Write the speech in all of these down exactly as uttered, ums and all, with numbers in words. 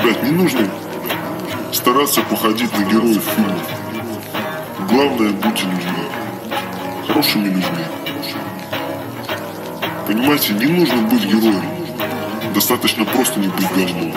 Ребят, не нужно стараться походить на героев фильмов. Главное, будьте людьми. Хорошими людьми. Понимаете, не нужно быть героем. Достаточно просто не быть говном.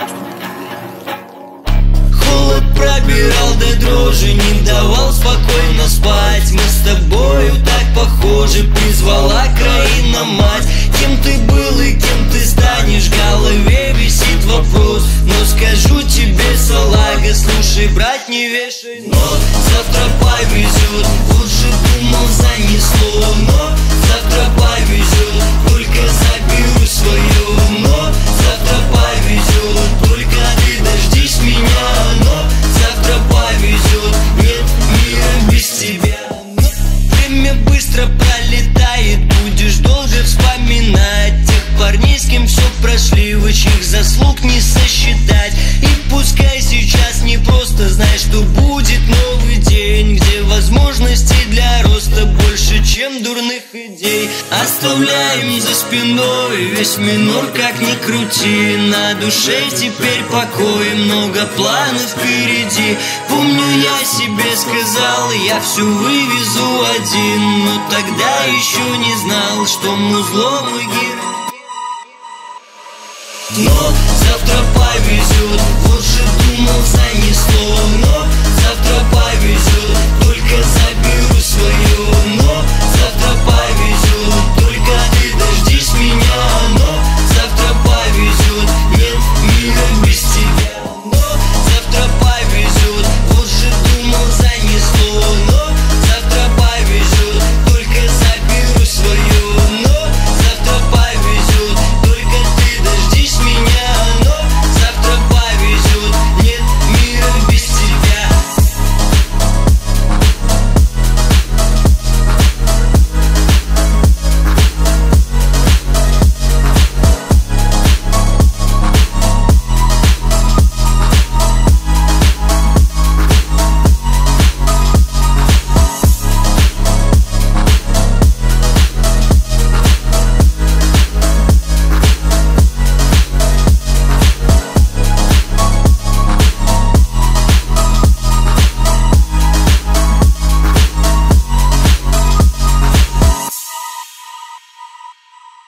Холод пробирал до дрожи, не давал спокойно спать. Мы с тобою так похожи, призвала краина мать. Кем ты был и кем ты станешь, в голове висит вопрос. Но скажу тебе, салага, слушай, брат, не вешай нос. Завтра повезет, лучше думал, занесло. Но завтра повезет, только заберу свое. Но завтра повезет, только ты дождись меня. Но завтра повезет, нет мира без тебя. Время быстро пролетает, будешь долго вспоминать тех парней, с кем все прошли, в чьих заслуг не сосчитать. И пускай сейчас не просто, знай, что будет новый день, где возможностей для роста больше, чем дурных идей. Оставляем за спиной весь минор, как ни крути. На душе теперь покой, много планов впереди. Помню, я себе сказал, я все вывезу один, но тогда еще не знал, что музло мой герой. Но завтра повезет, лучше думал, занесло. Но завтра повезет, только заберу свое.